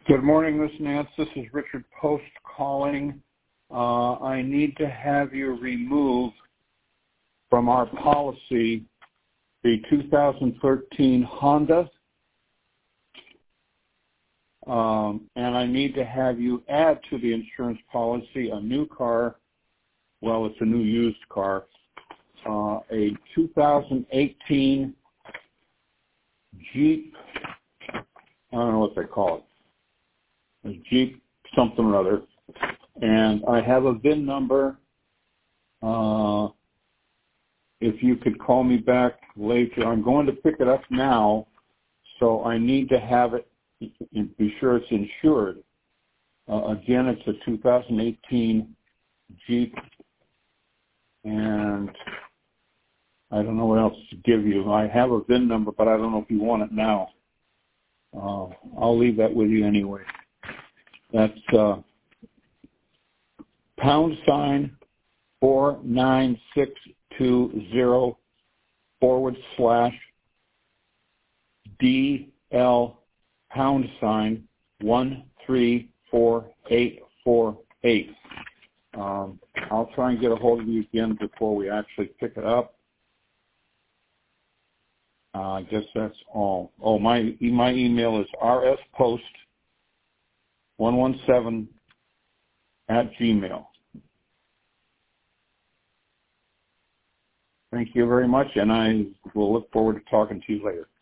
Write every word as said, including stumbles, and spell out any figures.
Good morning, Miz Nance. This is Richard Post calling. Uh, I need to have you remove from our policy the two thousand thirteen Honda, um, and I need to have you add to the insurance policy a new car. Well, it's a new used car, uh, a two thousand eighteen Jeep. I don't know what they call it. A Jeep something or other, and I have a V I N number. Uh, if you could call me back later, I'm going to pick it up now, so I need to have it, be sure it's insured. Uh, again, it's a two thousand eighteen Jeep, and I don't know what else to give you. I have a V I N number, but I don't know if you want it now. Uh, I'll leave that with you anyway. That's uh, pound sign four nine six two zero forward slash D L pound sign one three four eight four eight. Um, I'll try and get a hold of you again before we actually pick it up. Uh, I guess that's all. Oh, my my email is r s post one one seven at gmail. Thank you very much, and I will look forward to talking to you later.